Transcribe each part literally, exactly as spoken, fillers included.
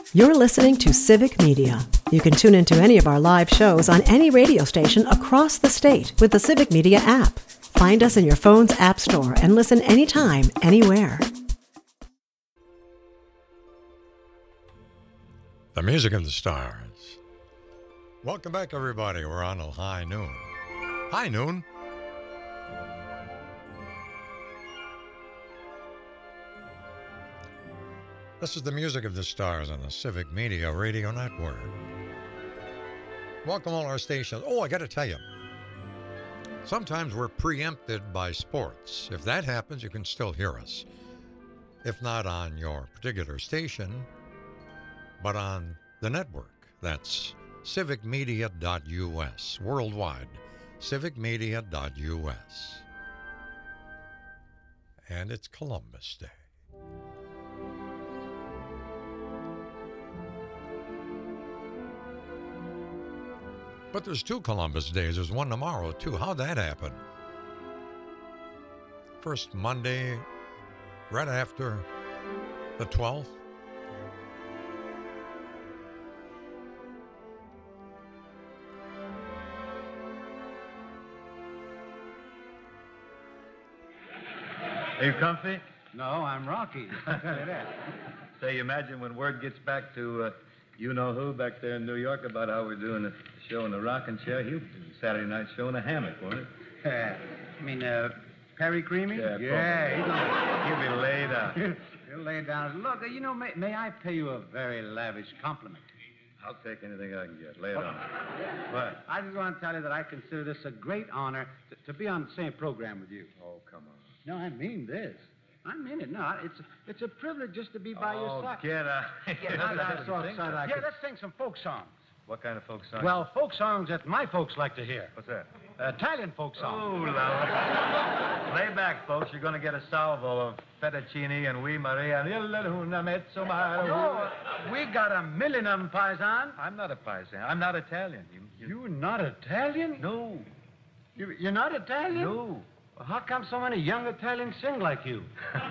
You're listening to Civic Media. You can tune into any of our live shows on any radio station across the state with the Civic Media app. Find us in your phone's app store and listen anytime, anywhere. The music of the stars. Welcome back, everybody. We're on a high noon. High noon. This is the music of the stars on the Civic Media Radio Network. Welcome all our stations. Oh, I got to tell you, sometimes we're preempted by sports. If that happens, you can still hear us. If not on your particular station, but on the network. That's civic media dot u s, worldwide, civic media dot u s. And it's Columbus Day. But there's two Columbus Days. There's one tomorrow, too. How'd that happen? First Monday, right after the twelfth. Are you comfy? No, I'm Rocky. I'll tell you that. Say, imagine when word gets back to uh, you-know-who back there in New York about how we're doing a show in the rocking chair. He'll do Saturday night show in a hammock, won't he? Uh, I mean, uh, Perry Creamy? Yeah, yeah he's on. He'll be laid out. He'll lay down. Look, uh, you know, may, may I pay you a very lavish compliment? I'll take anything I can get. Lay it on. What? I just want to tell you that I consider this a great honor to, to be on the same program with you. Oh, come on. No, I mean this. I mean it. No, it's it's a privilege just to be by oh, your side. get out. Yeah, I'm, I'm so excited. I yeah, could... let's sing some folk songs. What kind of folk songs? Well, folk songs that my folks like to hear. What's that? Uh, Italian folk songs. Oh, love. Lay back, folks. You're going to get a salvo of fettuccine and we Maria. No, we got a million of them, Paisan. I'm not a Paisan. I'm not Italian. You, you... You're not Italian? No. You, you're not Italian? No. Well, how come so many young Italians sing like you?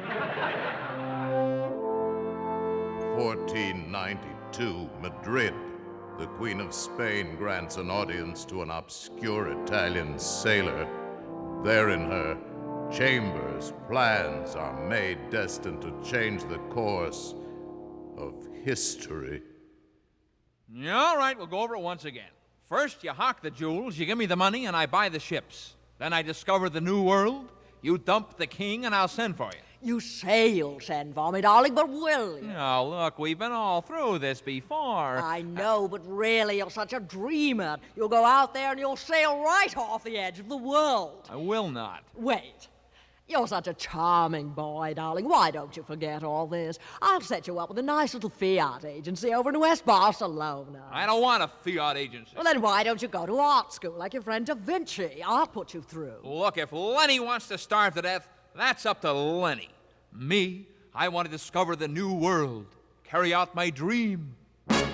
fourteen ninety-two, Madrid. The Queen of Spain grants an audience to an obscure Italian sailor. There in her chambers, plans are made destined to change the course of history. All right, we'll go over it once again. First, you hawk the jewels, you give me the money, and I buy the ships. Then I discover the new world, you dump the king, and I'll send for you. You say you'll send for me, darling, but will you? Now, look, we've been all through this before. I know, but really, you're such a dreamer. You'll go out there and you'll sail right off the edge of the world. I will not. Wait. You're such a charming boy, darling. Why don't you forget all this? I'll set you up with a nice little Fiat agency over in West Barcelona. I don't want a Fiat agency. Well, then why don't you go to art school like your friend Da Vinci? I'll put you through. Look, if Lenny wants to starve to death, that's up to Lenny. Me, I want to discover the new world, carry out my dream. His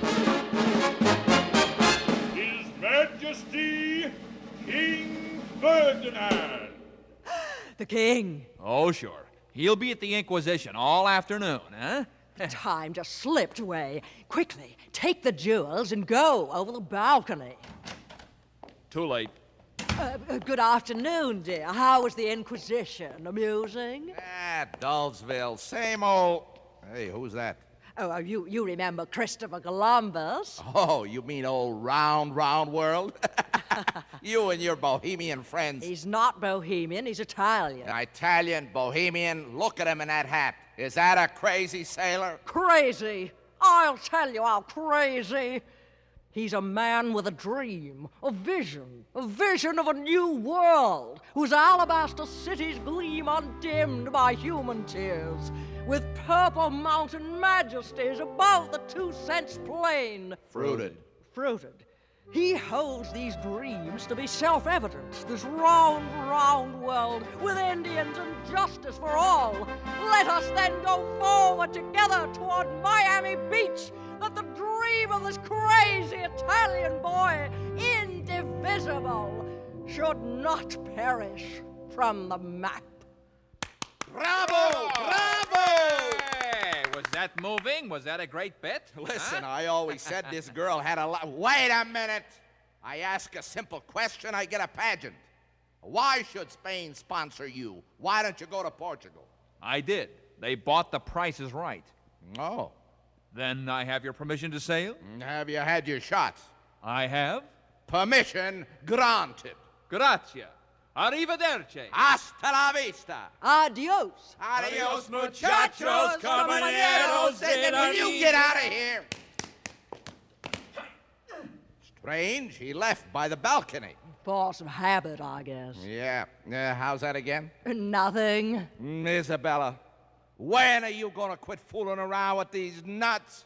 Majesty King Ferdinand. The king. Oh, sure. He'll be at the Inquisition all afternoon, huh? Time just slipped away. Quickly, take the jewels and go over the balcony. Too late. Uh, uh, good afternoon, dear. How was the Inquisition? Amusing? Ah, Dullsville. Same old... Hey, who's that? Oh, you, you remember Christopher Columbus? Oh, you mean old round, round world? You and your Bohemian friends. He's not Bohemian, he's Italian. Italian, Bohemian, look at him in that hat. Is that a crazy sailor? Crazy? I'll tell you how crazy. He's a man with a dream, a vision, a vision of a new world, whose alabaster cities gleam undimmed by human tears, with purple mountain majesties above the two-cents plain. Fruited. Fruited. He holds these dreams to be self-evident, this round, round world with Indians and justice for all. Let us then go forward together toward Miami Beach, that the dream of this crazy Italian boy, indivisible, should not perish from the map. Bravo! Bravo! Hey, was that that moving? Was that a great bit? Listen, huh? I always said this girl had a lot. Wait a minute. I ask a simple question, I get a pageant. Why should Spain sponsor you? Why don't you go to Portugal? I did. They bought The Price is Right. Oh. Then I have your permission to sail? Have you had your shots? I have. Permission granted. Grazie. Arrivederci. Hasta la vista. Adios. Adios, muchachos, caballeros. Will you get out of here? Strange, he left by the balcony. Force of habit, I guess. Yeah. Uh, how's that again? Nothing. Mm, Isabella, when are you going to quit fooling around with these nuts?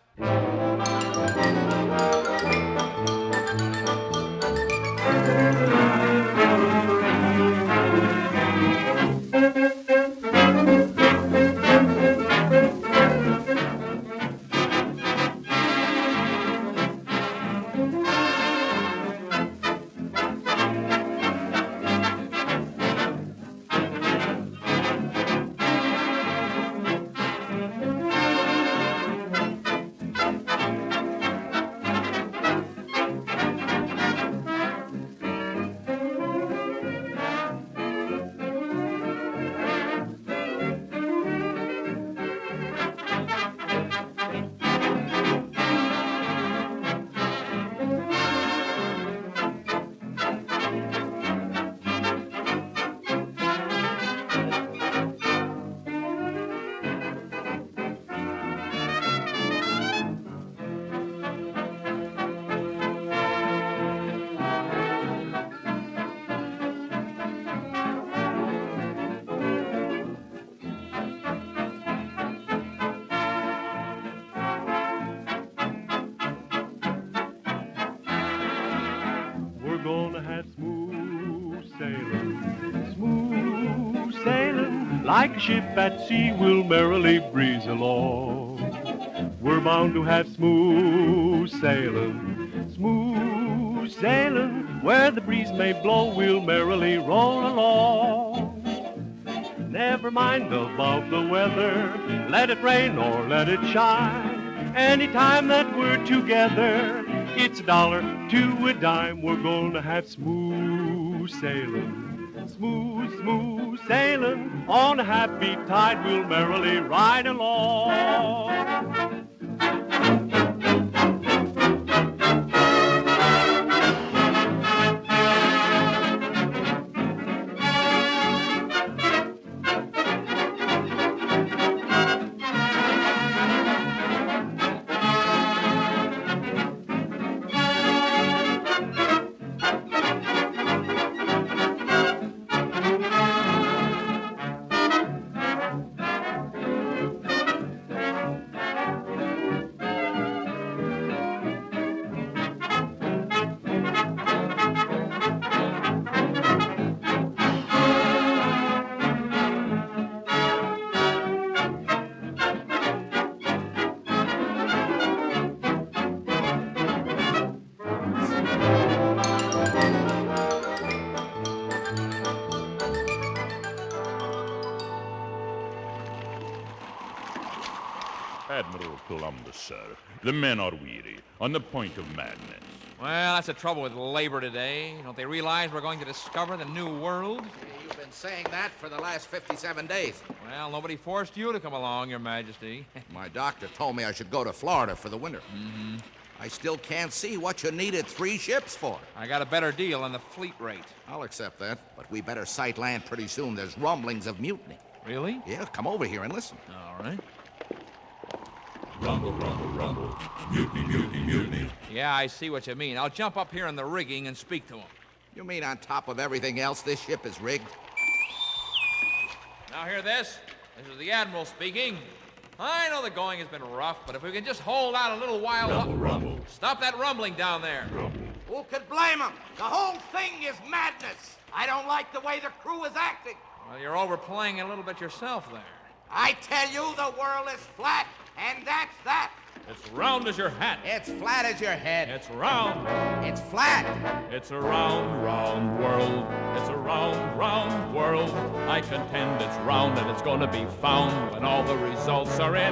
Like a ship at sea, we'll merrily breeze along. We're bound to have smooth sailing, smooth sailing. Where the breeze may blow, we'll merrily roll along. Never mind about the weather, let it rain or let it shine. Anytime that we're together, it's a dollar to a dime. We're gonna have smooth sailing, smooth, smooth sailing. On a happy tide, we'll merrily ride along. Admiral Columbus, sir. The men are weary, on the point of madness. Well, that's the trouble with labor today. Don't they realize we're going to discover the new world? You've been saying that for the last fifty-seven days. Well, nobody forced you to come along, Your Majesty. My doctor told me I should go to Florida for the winter. Mm-hmm. I still can't see what you needed three ships for. I got a better deal on the fleet rate. I'll accept that, but we better sight land pretty soon. There's rumblings of mutiny. Really? Yeah, come over here and listen. All right. Rumble, rumble, rumble. Mutiny, mutiny, mutiny. Yeah, I see what you mean. I'll jump up here in the rigging and speak to him. You mean on top of everything else, this ship is rigged? Now hear this. This is the Admiral speaking. I know the going has been rough, but if we can just hold out a little while... Rumble, rumble. Stop that rumbling down there. Rumble. Who could blame him? The whole thing is madness. I don't like the way the crew is acting. Well, you're overplaying a little bit yourself there. I tell you, the world is flat, and that's that. It's round as your hat. It's flat as your head. It's round. It's flat. It's a round, round world. It's a round, round world. I contend it's round and it's gonna be found when all the results are in.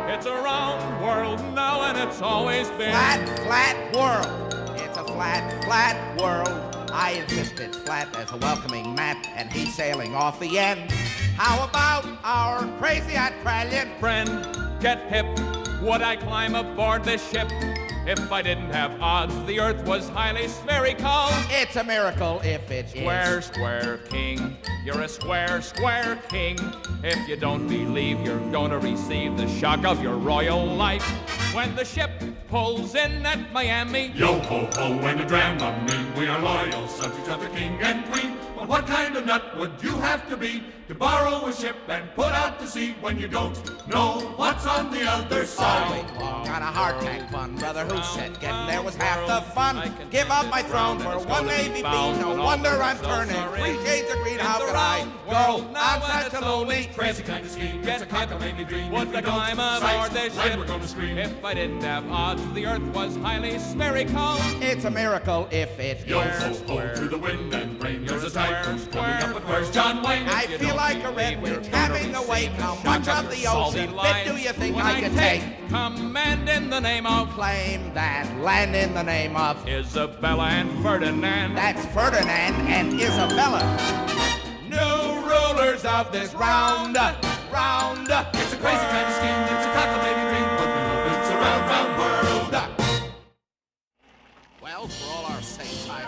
It's a round world now, and it's always been. Flat, flat world. It's a flat, flat world. I insist it's flat as a welcoming mat, and he's sailing off the end. How about our crazy Australian friend? Get hip. Would I climb aboard this ship? If I didn't have odds, the earth was highly spherical. It's a miracle if it square, is. Square, square king. You're a square, square king. If you don't believe, you're gonna receive the shock of your royal life. When the ship pulls in at Miami. Yo ho ho and a Dramamine. We are loyal subjects of the king and queen. But what kind of nut would you have to be to borrow a ship and put out to sea when you don't know what's on the other side? All week long on a hardtack fun, brother who said getting there was half the fun. Give up my throne for one navy bean. No wonder I'm turning three shades of green. How could I go? I'm such a lonely, crazy kind of scheme. It's a cockamamie dream. Would the climb aboard this right, ship? We're gonna scream. If I didn't have odds, the earth was highly spherical. It's a miracle if it Yo is. ho ho to the wind and rain. There's a typhoon square, coming up, but where's John Wayne? I feel like a redwood having a wake. How much of the ocean bit do you think I can take? Command in the name of. Claim that land in the name of Isabella and Ferdinand. That's Ferdinand and Isabella. New rulers of this round, round. It's a crazy kind of scheme. It's a cockamamie dream, but we hope it's a round, round world. Well, for all our sakes, I.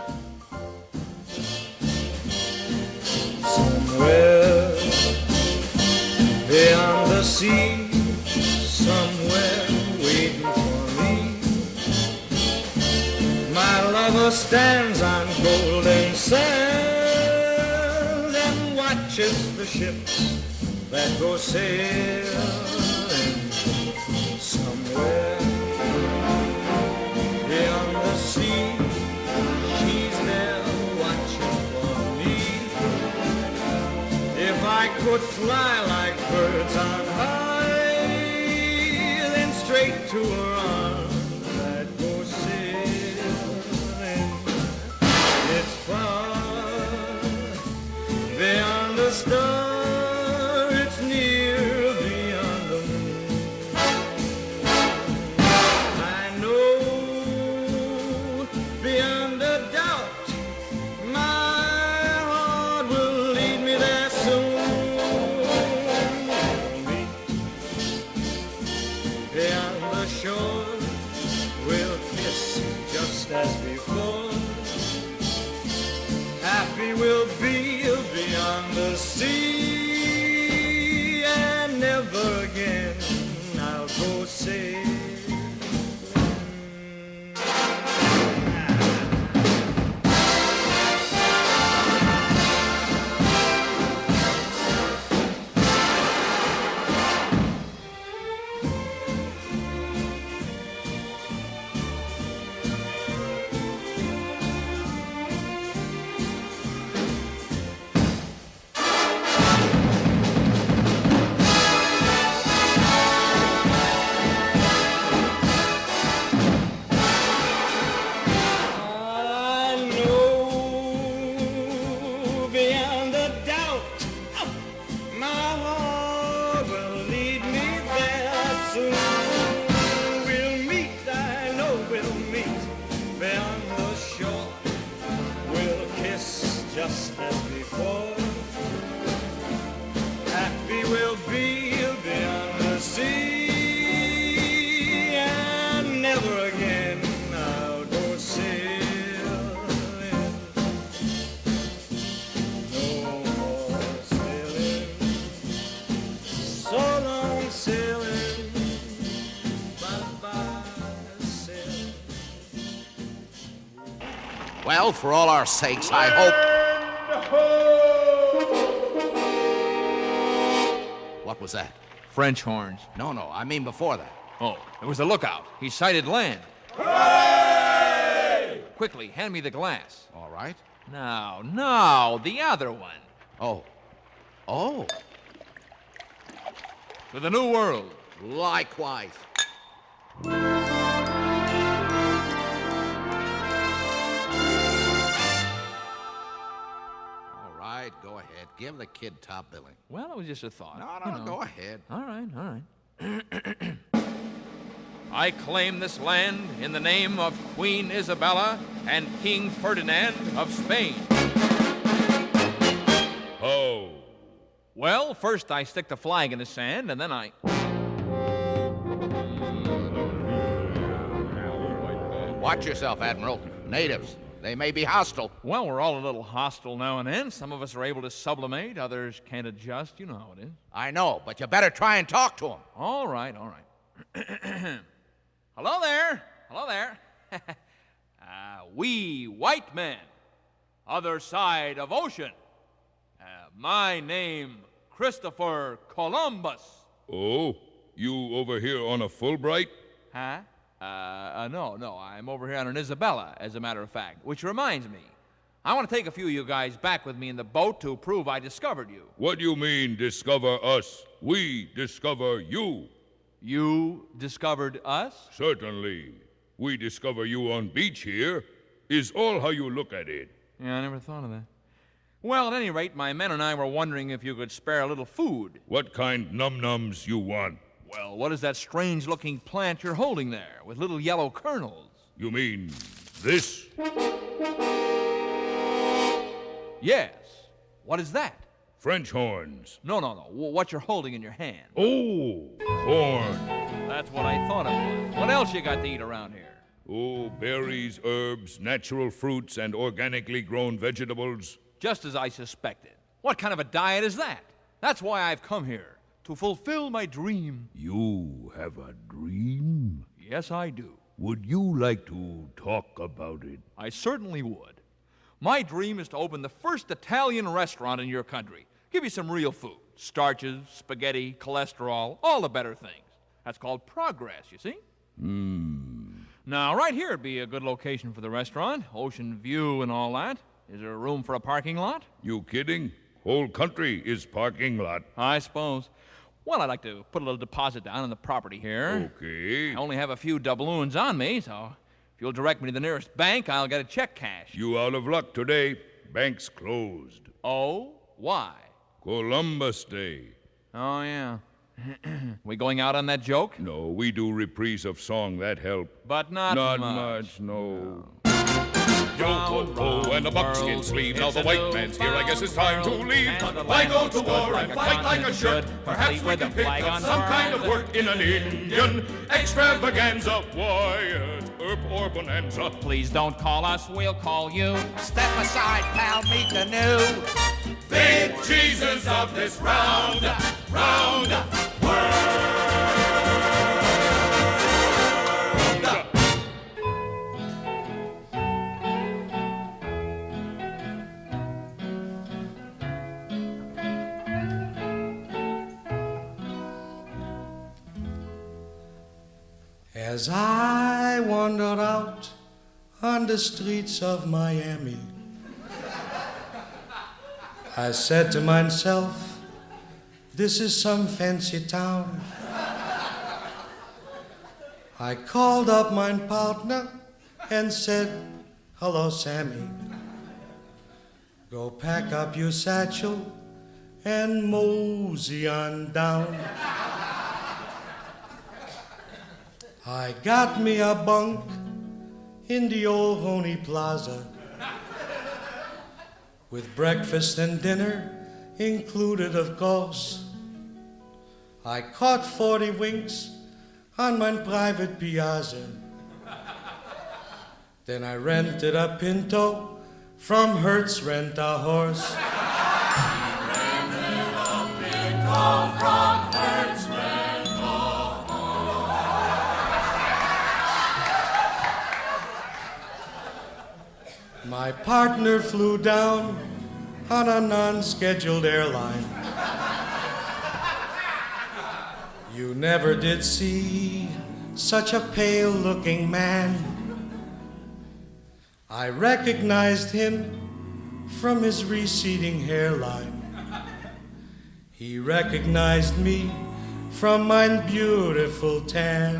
Somewhere beyond the sea, somewhere waiting for me, my lover stands on golden sands and watches the ships that go sailing. Somewhere beyond the sea, she's there watching for me. If I could fly like birds on high, then straight to her arms I'd go sailing. It's far beyond the star, it's near beyond the moon. I know beyond a doubt my heart will lead me there soon. We'll meet beyond the shore, we'll kiss just as before. Happy we'll be beyond the sea, and never again I'll go sailing. Just as before, happy we'll be beyond the sea, and never again I'll go sailing. No more sailing, so long sailing, bye-bye sailing. Well, for all our sakes, I hope. What was that? French horns. No, no, I mean before that. Oh, it was a lookout. He sighted land. Hooray! Quickly, hand me the glass. All right. No, no, the other one. Oh. Oh. To the New World. Likewise. All right, go ahead. Give the kid top billing. Well, it was just a thought. No, no, you know. go ahead. All right, all right. I claim this land in the name of Queen Isabella and King Ferdinand of Spain. How? Well, first I stick the flag in the sand, and then I... Watch yourself, Admiral. Natives. They may be hostile. Well, we're all a little hostile now and then. Some of us are able to sublimate, others can't adjust. You know how it is. I know, but you better try and talk to them. All right, all right. Hello there. Hello there. uh, we white men, other side of ocean. Uh, my name, Christopher Columbus. Oh, you over here on a Fulbright? Huh? Uh, uh, no, no, I'm over here on an Isabella, as a matter of fact. Which reminds me, I want to take a few of you guys back with me in the boat to prove I discovered you. What do you mean, discover us? We discover you. You discovered us? Certainly. We discover you on beach here, is all how you look at it. Yeah, I never thought of that. Well, at any rate, my men and I were wondering if you could spare a little food. What kind num-nums you want? Well, what is that strange-looking plant you're holding there, with little yellow kernels? You mean this? Yes. What is that? French horns. No, no, no. What you're holding in your hand. Oh, corn. That's what I thought it was. What else you got to eat around here? Oh, berries, herbs, natural fruits, and organically grown vegetables. Just as I suspected. What kind of a diet is that? That's why I've come here. To fulfill my dream. You have a dream? Yes, I do. Would you like to talk about it? I certainly would. My dream is to open the first Italian restaurant in your country. Give you some real food. Starches, spaghetti, cholesterol, all the better things. That's called progress, you see? Hmm. Now, right here would be a good location for the restaurant. Ocean view and all that. Is there room for a parking lot? You kidding? Whole country is parking lot. I suppose. Well, I'd like to put a little deposit down on the property here. Okay. I only have a few doubloons on me, so if you'll direct me to the nearest bank, I'll get a check cash. You out of luck today. Bank's closed. Oh? Why? Columbus Day. Oh, yeah. We going out on that joke? No, we do reprise of song, that help. But not, not much. much, no. no. Yo-ho-ho and a buckskin sleeve. Now the white man's here, I guess it's time to leave. Why go to war and fight like a shirt? Perhaps we can pick up some kind of work in an Indian extravaganza. Wyatt Earp or Bonanza. Please don't call us, we'll call you. Step aside, pal, meet the new big Jesus of this round, round world. As I wandered out on the streets of Miami, I said to myself, this is some fancy town. I called up my partner and said, hello, Sammy. Go pack up your satchel and mosey on down. I got me a bunk in the old Honey Plaza with breakfast and dinner included, of course. I caught forty winks on my private piazza. Then I rented a Pinto from Hertz Rent a Horse. He rented a Pinto from Hertz Rent a Horse. My partner flew down on a non-scheduled airline. You never did see such a pale-looking man. I recognized him from his receding hairline. He recognized me from my beautiful tan.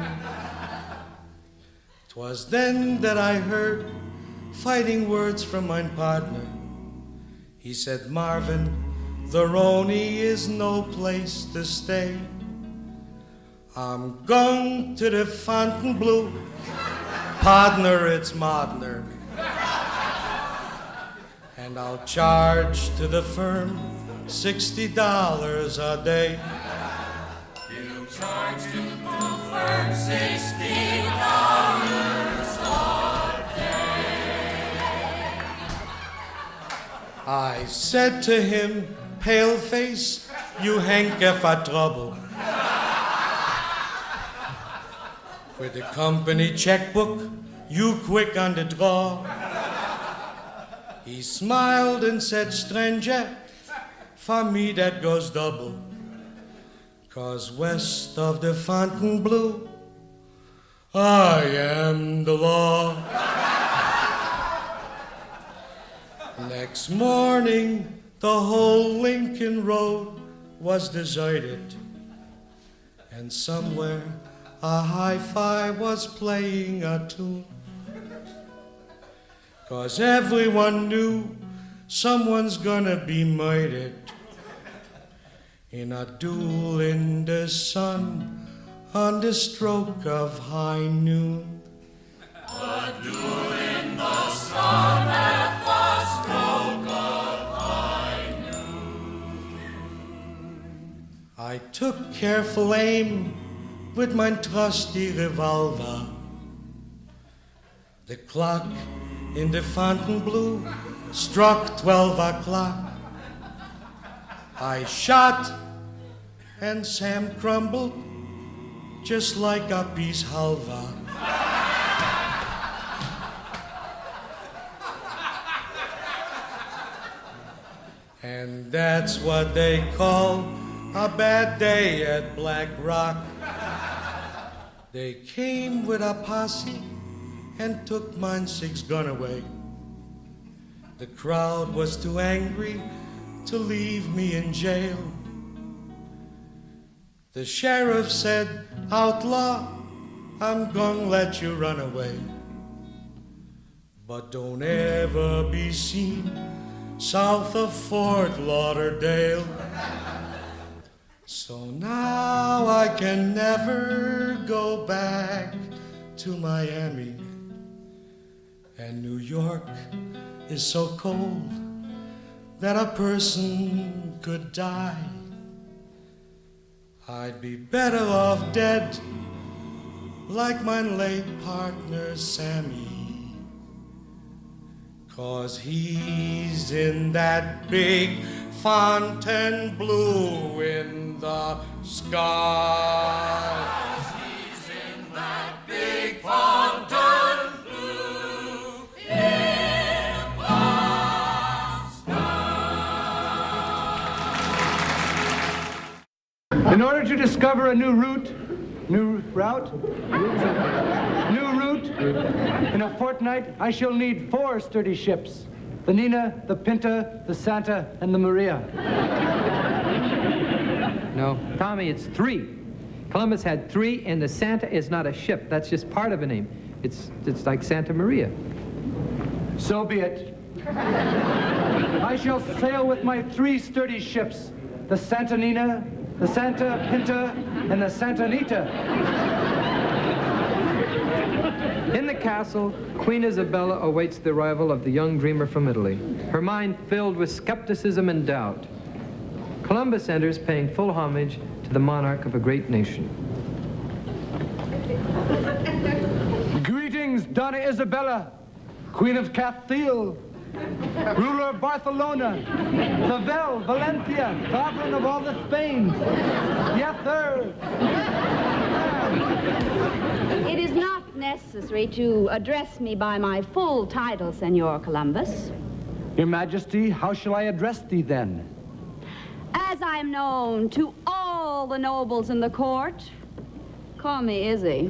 'Twas then that I heard fighting words from my partner. He said, Marvin, the Roni is no place to stay. I'm going to the Fontainebleau. Partner, it's Modner. And I'll charge to the firm sixty dollars a day. You charge to the firm sixty dollars a day. I said to him, pale face, you hank for trouble. With the company checkbook, you quick on the draw. He smiled and said, stranger, for me that goes double. 'Cause west of the Fontainebleau, I am the law. Next morning, the whole Lincoln Road was deserted. And somewhere a hi-fi was playing a tune. 'Cause everyone knew someone's gonna be murdered in a duel in the sun on the stroke of high noon. A duel in the sun at the stroke of high noon. I took careful aim with my trusty revolver. The clock in the Fontainebleau struck twelve o'clock. I shot, and Sam crumbled just like a piece halva. And that's what they call a bad day at Black Rock. They came with a posse and took mine six gun away. The crowd was too angry to leave me in jail. The sheriff said, outlaw, I'm gonna let you run away. But don't ever be seen south of Fort Lauderdale. So now I can never go back to Miami. And New York is so cold that a person could die. I'd be better off dead like my late partner Sammy. 'Cause he's in that big Fontainebleau in the sky. He's in that big Fontainebleau in the In order to discover a new route, new route, new route, in a fortnight, I shall need four sturdy ships. The Nina, the Pinta, the Santa, and the Maria. No, Tommy, it's three. Columbus had three, and the Santa is not a ship. That's just part of a name. It's, it's like Santa Maria. So be it. I shall sail with my three sturdy ships, the Santa Nina, the Santa Pinta, and the Santa Anita. In the castle, Queen Isabella awaits the arrival of the young dreamer from Italy, her mind filled with skepticism and doubt. Columbus enters, paying full homage to the monarch of a great nation. Greetings, Donna Isabella, Queen of Castile, ruler of Barcelona, Seville, Valencia, sovereign of all the Spain. Yes, sir. It is not necessary to address me by my full title, Senor Columbus. Your Majesty, how shall I address thee then? As I am known to all the nobles in the court, call me Izzy.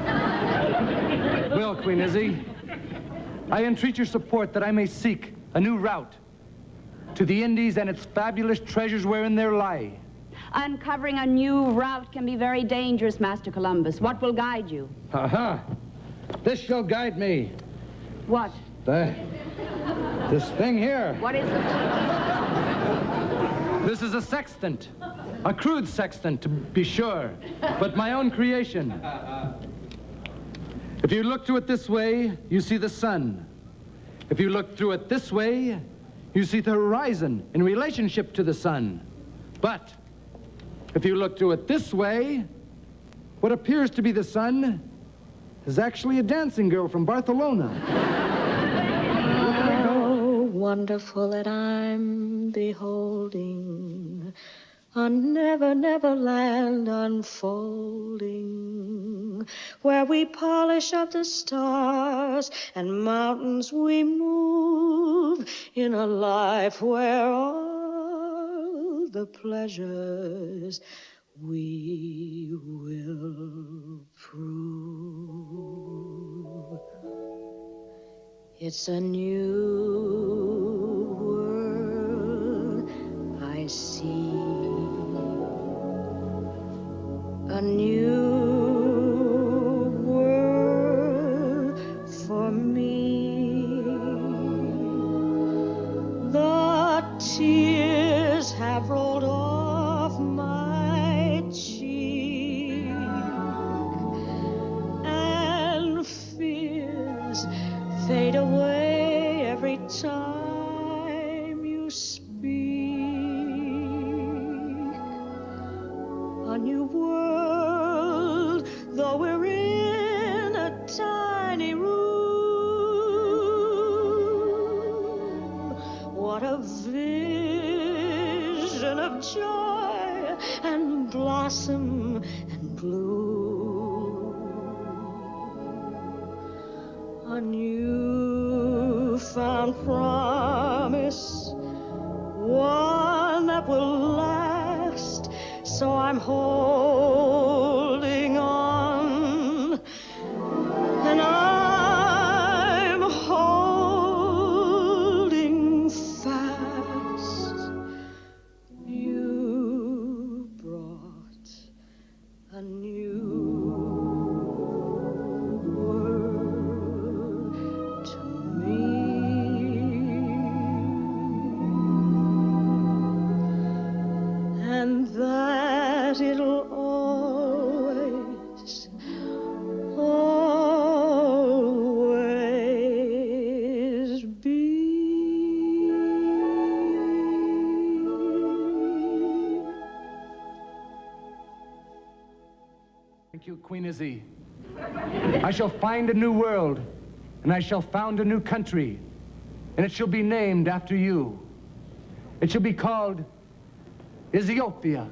Well, Queen Izzy, I entreat your support that I may seek a new route to the Indies and its fabulous treasures wherein there lie. Uncovering a new route can be very dangerous, Master Columbus. What will guide you? Aha! This shall guide me. What? The, this thing here. What is it? This is a sextant. A crude sextant, to be sure, but my own creation. If you look through it this way, you see the sun. If you look through it this way, you see the horizon in relationship to the sun. But if you look through it this way, what appears to be the sun is actually a dancing girl from Barcelona. How wonderful that I'm beholding a never, never land unfolding, where we polish up the stars and mountains we move, in a life where all the pleasures we will prove. It's a new world I see, a new world for me. The tears have rolled off my cheek, and fears fade away every time you speak. A new world, though we're in a tiny room. What a vision of joy and blossom and bloom. A new found promise, one that will last. So I'm holding on, and I'm holding fast. You brought a new world to me, and that it'll always, always be. Thank you, Queen Izzy. I shall find a new world, and I shall found a new country, and it shall be named after you. It shall be called Ethiopia.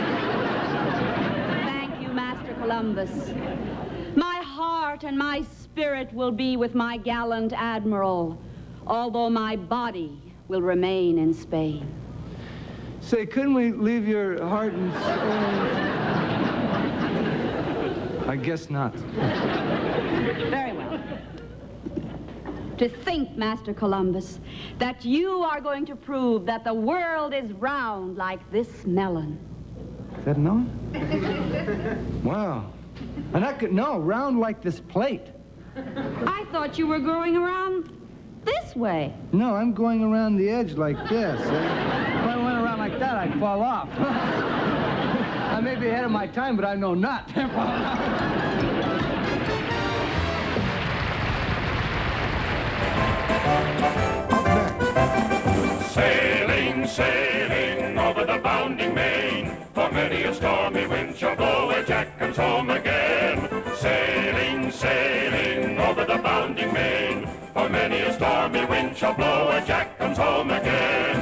Thank you, Master Columbus. My heart and my spirit will be with my gallant admiral, although my body will remain in Spain. Say, couldn't we leave your heart and soul? I guess not. Very well. To think, Master Columbus, that you are going to prove that the world is round like this melon. Is that no? Wow. And I could, no, round like this plate. I thought you were going around this way. No, I'm going around the edge like this. Eh? If I went around like that, I'd fall off. I may be ahead of my time, but I know not. Sailing, sailing over the bounding main, for many a stormy wind shall blow where Jack comes home again. Sailing, sailing over the bounding main, for many a stormy wind shall blow where Jack comes home again.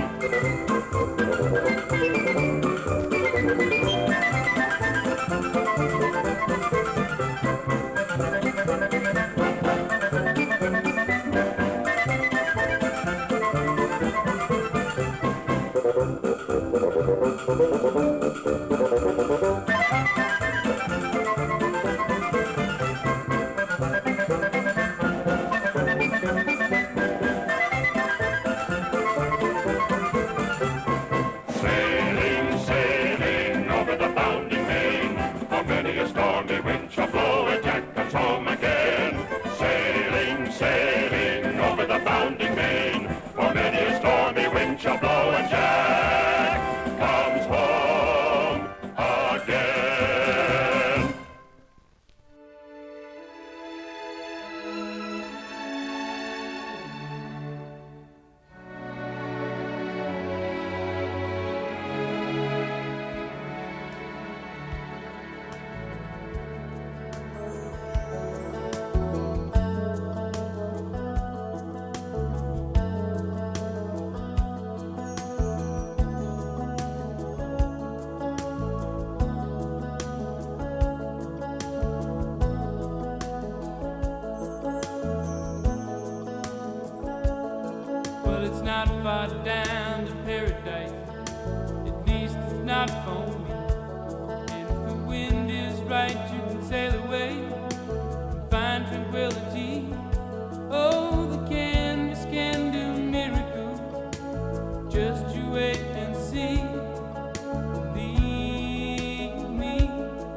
Sailing, sailing over the bounding main, for many a stormy wind shall blow where Jack comes home again. Sailing, sailing over the bounding main, for many a stormy wind shall blow and Jack comes home it's not far down to paradise. At least it's not for me. And if the wind is right, you can sail away and find tranquility. Oh, the canvas can do miracles. Just you wait and see. Believe me.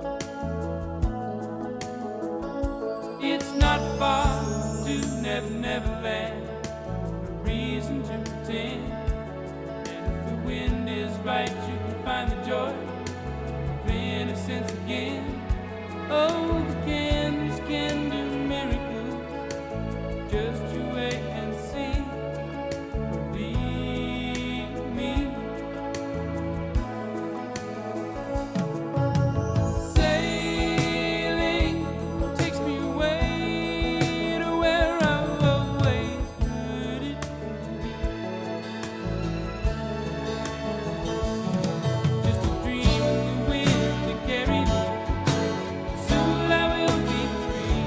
It's not far to Never Never Land. No reason to pretend. And if the wind is right, you can find the joy of innocence again. Oh, the canvas can do miracles. Just you wait and see. Believe me. Sailing takes me away to where I've always heard it. Just a dream of the wind to carry me. Soon I will be free.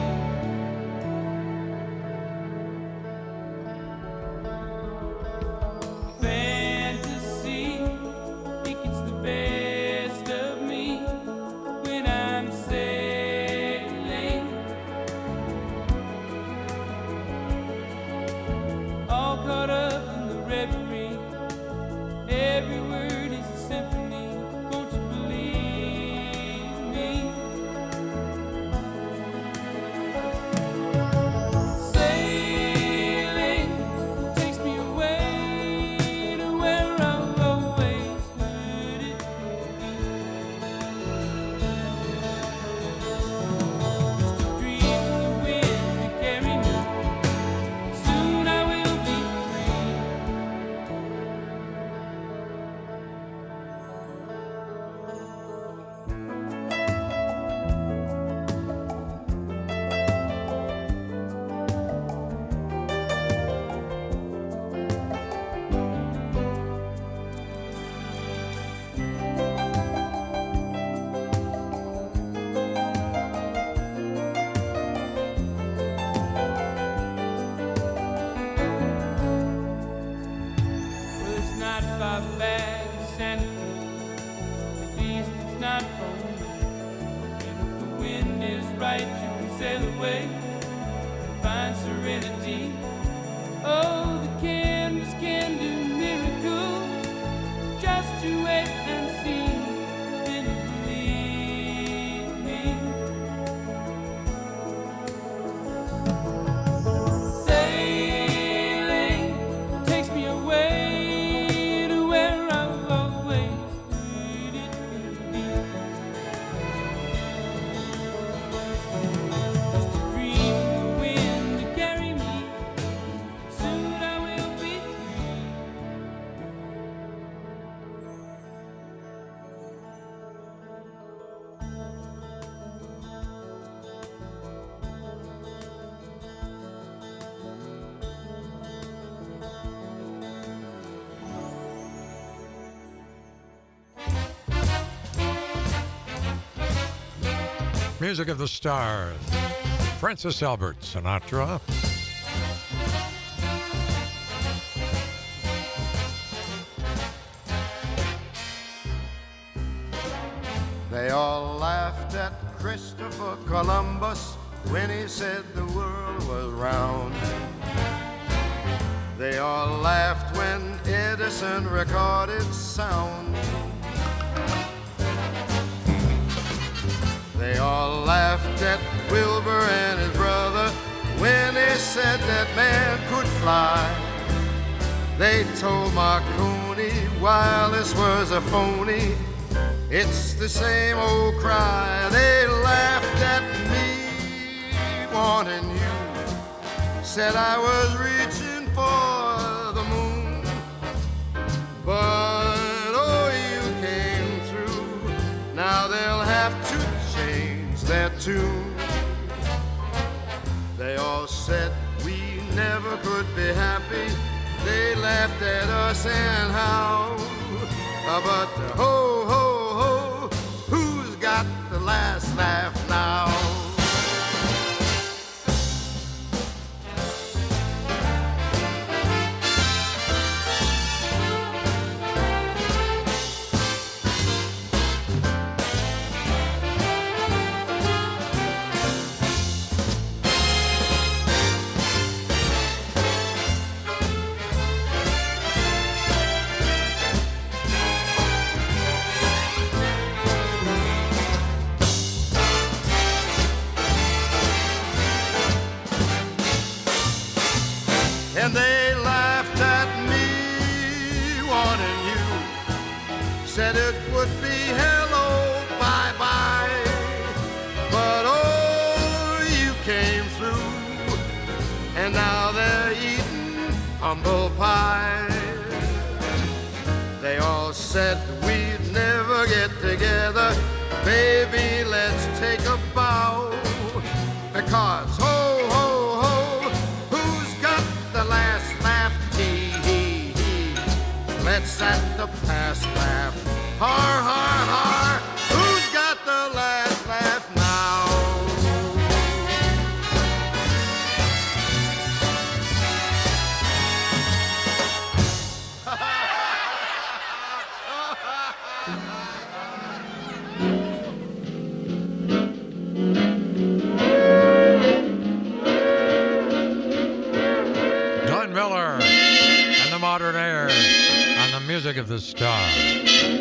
Fantasy, think it's the best of me when I'm sailing. All caught up in the reverie. Every word is a symphony. Won't you believe me? Sailing takes me away to where I've always heard it. Just a dream of the wind to carry me. Soon I will be free. Well, it's not far back to Santa Cruz. At least it's not for me. And if the wind is right, you can sail away and find serenity. Oh, the canvas can do miracles. Just you wait and see. Then you believe me. Sailing takes me away to where I've always heard it could be. Just a dream of the wind to carry me. Soon I will be free. Music of the Stars. Francis Albert Sinatra. They all laughed at Christopher Columbus when he said the world was round. They all laughed when Edison recorded sound. They all laughed at Wilbur and his brother when they said that man could fly. They told Marconi wireless was a phony. It's the same old cry. They laughed at me, wanting you. Said I was reaching for the moon. But oh, you came through. Now they'll have to change their tune. They all said we never could be happy. They laughed at us and how. But ho, ho, ho, who's got the last laugh now? and they laughed at me, wanting you. Said it would be hello, bye-bye. But oh, you came through, and now they're eating humble pie. They all said we'd never get together. Baby, let's take a bow. Because ho, ho, ho, who's got the last laugh? Hee, hee, hee. Let's at the past laugh. Har, har, har. Who's got the last laugh now? Glenn Miller and the Modern Air on the Music of the Stars.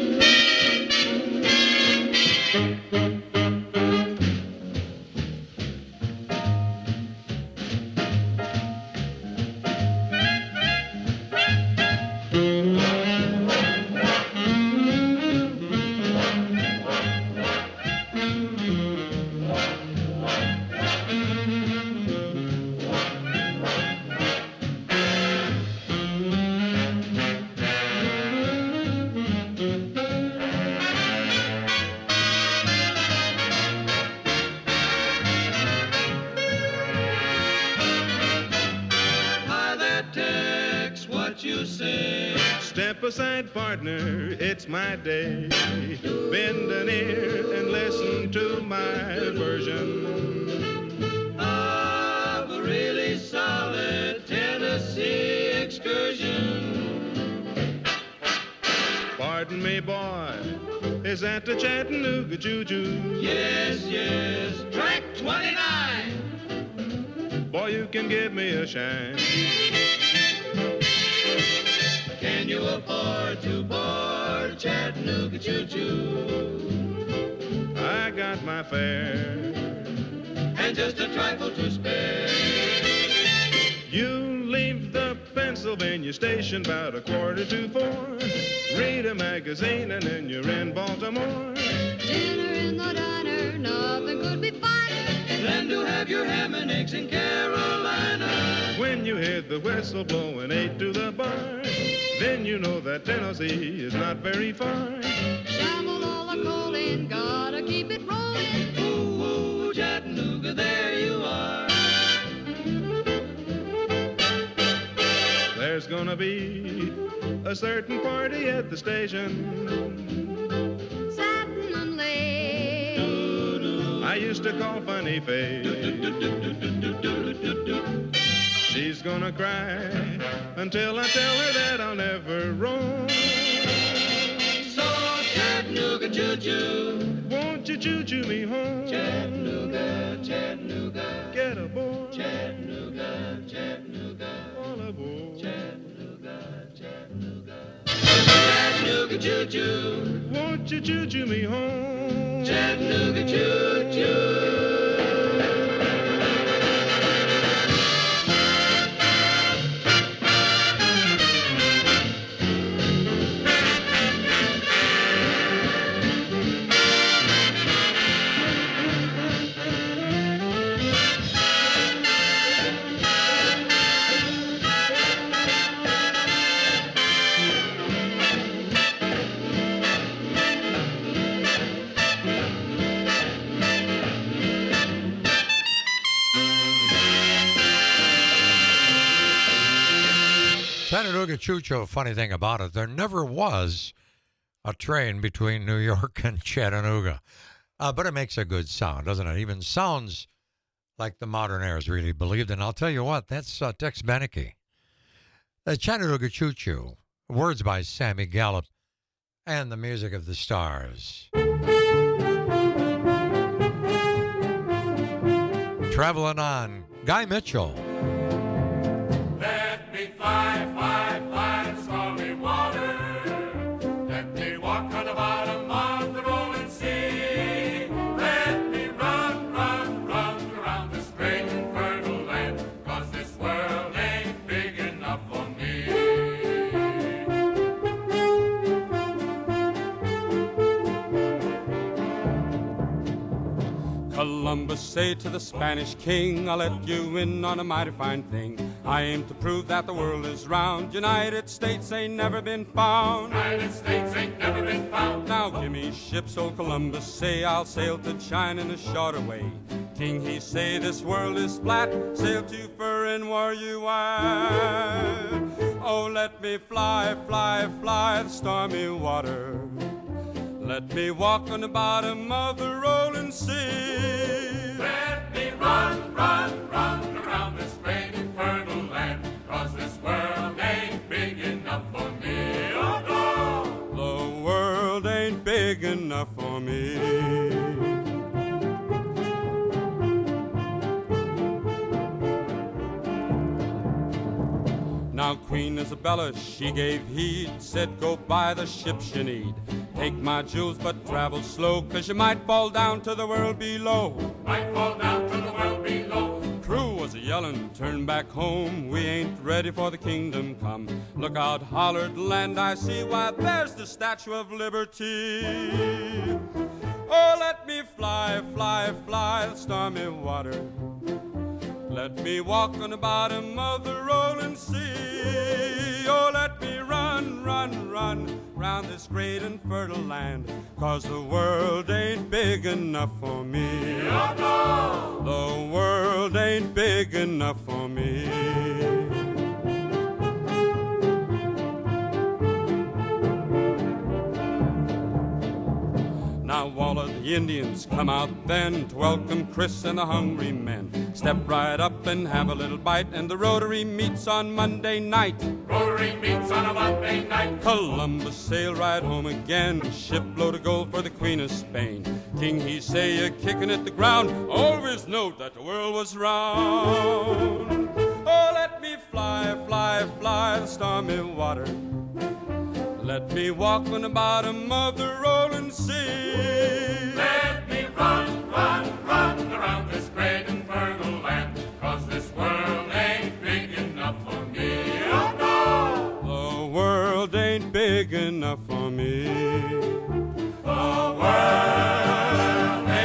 Step aside, partner, it's my day. Bend an ear and listen to my version of a really solid Tennessee excursion. Pardon me, boy, is that the Chattanooga Choo-Choo? Yes, yes, track twenty-nine. Boy, you can give me a shine. Can you afford to board Chattanooga Choo-Choo? I got my fare and just a trifle to spare. You leave the Pennsylvania station about a quarter to four. Read a magazine and then you're in Baltimore. Dinner in the diner, nothing could be finer than to have your ham and eggs in Carolina. When you hear the whistle blowing eight to the bar, then you know that Tennessee is not very far. Shovel all the coal in, gotta keep it rolling. Ooh, ooh, Chattanooga, there you are. There's gonna be a certain party at the station. Satin and lace. I used to call Funny Face. She's gonna cry until I tell her that I'll never roam. So Chattanooga choo-choo, won't you choo-choo me home? Chattanooga, Chattanooga, get aboard. Chattanooga, Chattanooga, all aboard. Chattanooga, Chattanooga, Chattanooga choo-choo, won't you choo-choo me home? Chattanooga choo-choo. Chattanooga Choo-Choo, funny thing about it, there never was a train between New York and Chattanooga. Uh, but it makes a good sound, doesn't it? Even sounds like the Modern Airs really believed. And I'll tell you what, that's uh, Tex Beneke. The Chattanooga Choo-Choo, words by Sammy Gallup, and the Music of the Stars. Traveling on, Guy Mitchell. Let me fly, fly, fly in stormy water. Let me walk on the bottom of the rolling sea. Let me run, run, run around this great fertile land. 'Cause this world ain't big enough say to the Spanish king, I'll let you in on a mighty fine thing. I aim to prove that the world is round. United States ain't never been found. United States ain't never been found. Now give me ships, old Columbus say, I'll sail to China in a shorter way. King, he say this world is flat, sail too fur and war you wide. Oh, let me fly, fly, fly the stormy water. Let me walk on the bottom of the rolling sea. Let me run, run, run around this great and fertile land, 'cause this world ain't big enough for me. Oh, no! The world ain't big enough for me. Now Queen Isabella, she gave heed, said go buy the ships you need. Take my jewels but travel slow, 'cause you might fall down to the world below. Might fall down to the world below. Crew was a-yellin', turn back home, we ain't ready for the kingdom come. Look out, hollered land I see, why there's the Statue of Liberty. Oh, let me fly, fly, fly the stormy water. Let me walk on the bottom of the rolling sea. Oh, let me run, run, run round this great and fertile land, 'cause the world ain't big enough for me. Oh, no! The world ain't big enough for me. Now all of the Indians come out then to welcome Chris and the hungry men. Step right up and have a little bite, and the Rotary meets on Monday night. Rotary meets on a Monday night. Columbus sailed right home again, shipload of gold for the Queen of Spain. King, he say, you're kicking at the ground, always note that the world was round. Oh, let me fly, fly, fly the stormy water. Let me walk on the bottom of the rolling sea. Let me run, run, run around this great and fertile land, 'cause this world ain't big enough for me. Oh, no! The world ain't big enough for me. The world ain't...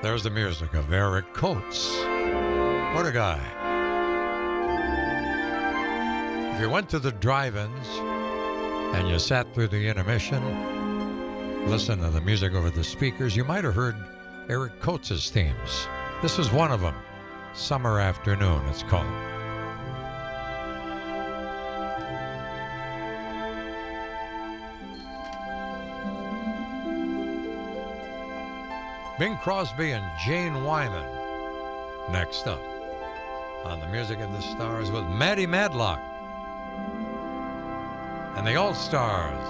There's the music of Eric Coates. What a guy. If you went to the drive-ins and you sat through the intermission, listen to the music over the speakers, you might have heard Eric Coates' themes. This is one of them. Summer Afternoon, it's called. Bing Crosby and Jane Wyman next up on the Music of the Stars with Maddie Madlock and the All-Stars.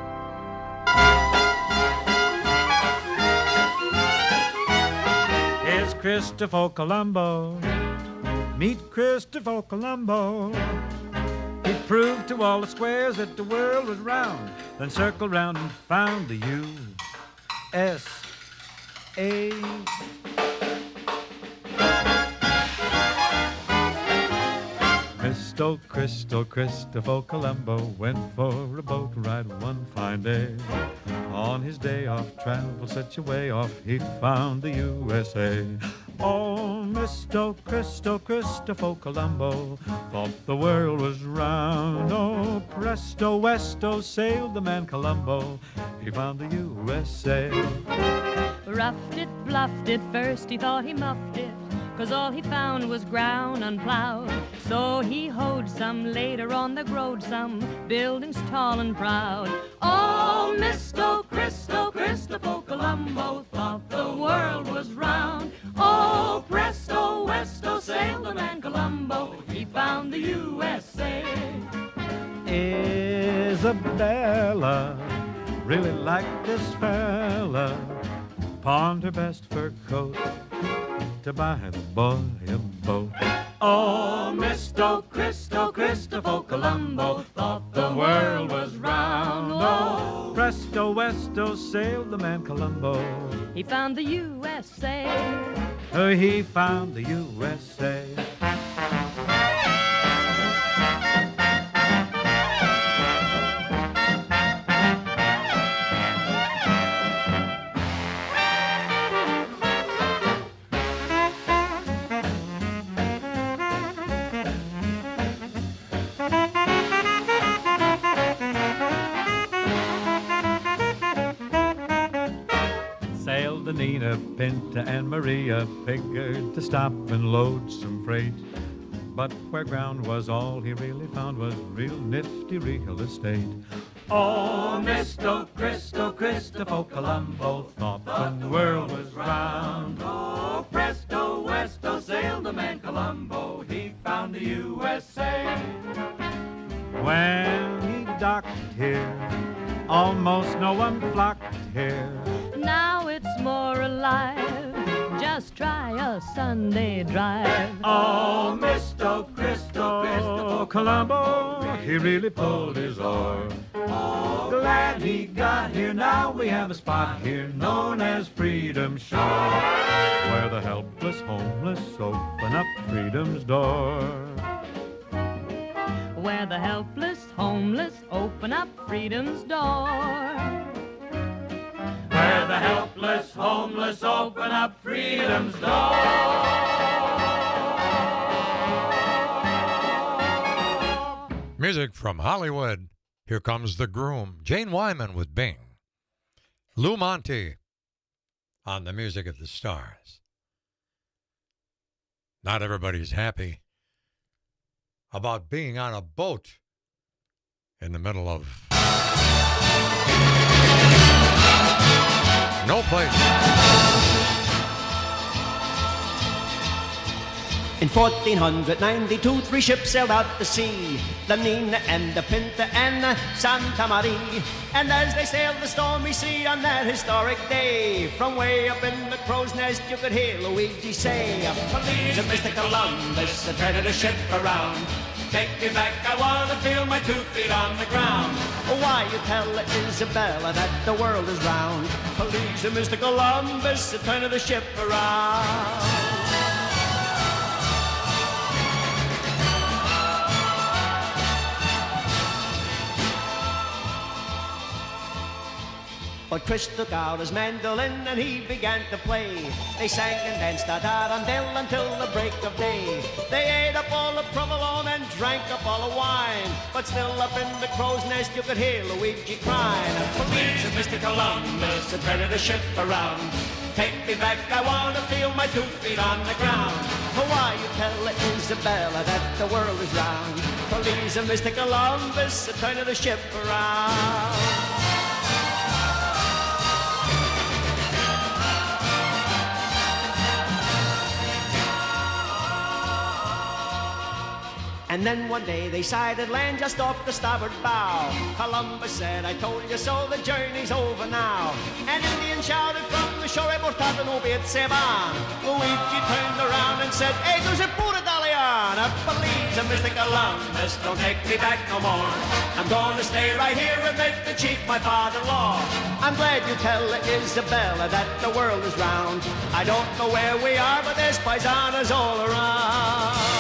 It's Christopher Columbo. Meet Christopher Columbo. He proved to all the squares that the world was round, then circled round and found the U S A. Crystal, Crystal, Christopher Columbo went for a boat ride one fine day. On his day off, traveled such a way off, he found the U S A. Oh, Mister Crystal, Christopher Columbo thought the world was round. Oh, presto, westo, sailed the man Columbo, he found the U S A. Roughed it, bluffed it, first he thought he muffed it, 'cause all he found was ground unplowed. So he hoed some, later on there growed some buildings tall and proud. Oh, Mister Cristo, Christopher Columbo thought the world was round. Oh, presto, westo, sailed the man Columbo, he found the U S A. Isabella really liked this fella, pawned her best fur coat to buy the boy a boat. Oh, Mister Cristo, Christopher Columbo thought the world was round. Oh, presto, westo, sailed the man Columbo, he found the U S A. Oh, he found the U S A. The Nina, Pinta, and Maria figured to stop and load some freight. But where ground was, all he really found was real nifty real estate. Oh, Mister Cristo, Christopher Columbo thought the world was round. Oh, presto, westo, sailed the man Columbo, he found the U S A. When he docked here, almost no one flocked here. Now it's more alive, just try a Sunday drive. Oh, Mister Cristo, Christopher Columbo, he really pulled his oar. Oh, glad he got here, now we have a spot here known as Freedom Shore, where the helpless homeless open up freedom's door. Where the helpless homeless open up freedom's door. Where the helpless homeless open up freedom's door. Music from Hollywood. Here comes The Groom. Jane Wyman with Bing. Lou Monte on the Music of the Stars. Not everybody's happy about being on a boat in the middle of no place. In fourteen ninety-two, three ships sailed out to sea, the Nina and the Pinta and the Santa Maria. And as they sailed the stormy sea on that historic day, from way up in the crow's nest you could hear Luigi say, "Please, Mister Columbus, turn the ship around. Take me back, I want to feel my two feet on the ground." Why, you tell Isabella that the world is round. Please, Mister Columbus, turn the ship around. But Chris took out his mandolin and he began to play. They sang and danced at Arundel until the break of day. They ate up all the provolone and drank up all the wine. But still up in the crow's nest you could hear Luigi crying. Please, Mister Columbus, to turn the ship around. Take me back, I want to feel my two feet on the ground. Why you tell Isabella that the world is round? Please, Mister Columbus, to turn the ship around. And then one day they sighted land just off the starboard bow. Columbus said, I told you so, the journey's over now. An Indian shouted from the shore, Portato no bit se van. Luigi turned around and said, Hey, there's a pura d'Aliana. Please, Mister Columbus, don't take me back no more. I'm gonna stay right here and make the chief my father-in-law. I'm glad you tell Isabella that the world is round. I don't know where we are, but there's paisanas all around.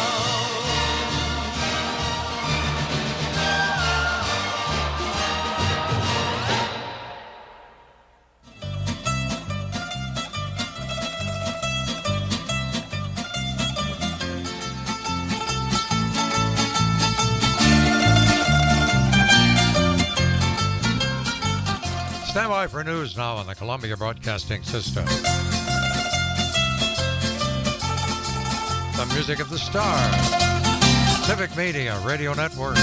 Stand by for news now on the Columbia Broadcasting System. The music of the stars. Civic Media Radio Network.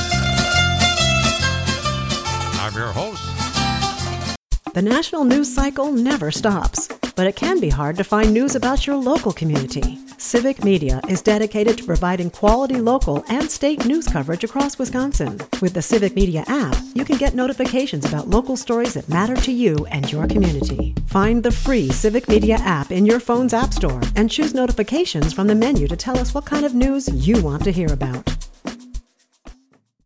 I'm your host. The national news cycle never stops, but it can be hard to find news about your local community. Civic Media is dedicated to providing quality local and state news coverage across Wisconsin. With the Civic Media app, you can get notifications about local stories that matter to you and your community. Find the free Civic Media app in your phone's app store and choose notifications from the menu to tell us what kind of news you want to hear about.